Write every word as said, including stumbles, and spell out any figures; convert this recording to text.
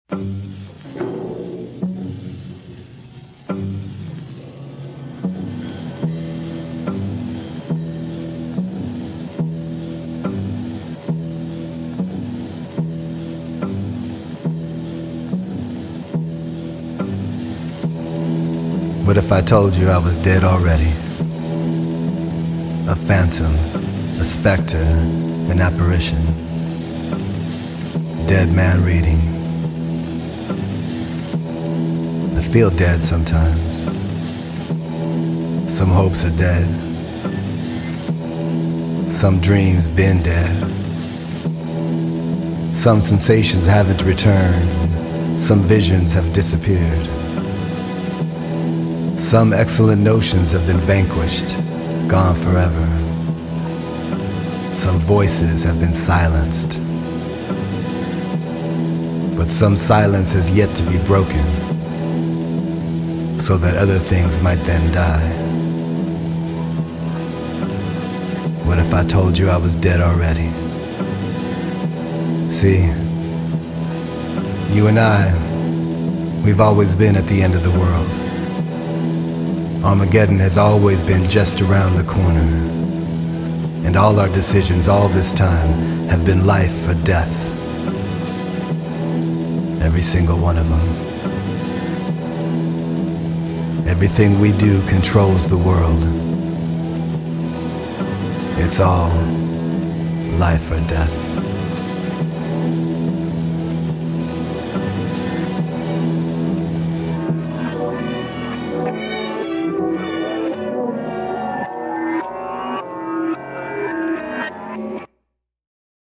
What if I told you I was dead already? A phantom, a specter, an apparition. Dead man reading. I feel dead sometimes. Some hopes are dead. Some dreams been dead. Some sensations haven't returned, and some visions have disappeared. Some excellent notions have been vanquished, gone forever. Some voices have been silenced. But some silence has yet to be broken, so that other things might then die. What if I told you I was dead already? See, you and I, we've always been at the end of the world. Armageddon has always been just around the corner. And all our decisions all this time have been life or death. Every single one of them. Everything we do controls the world. It's all life or death.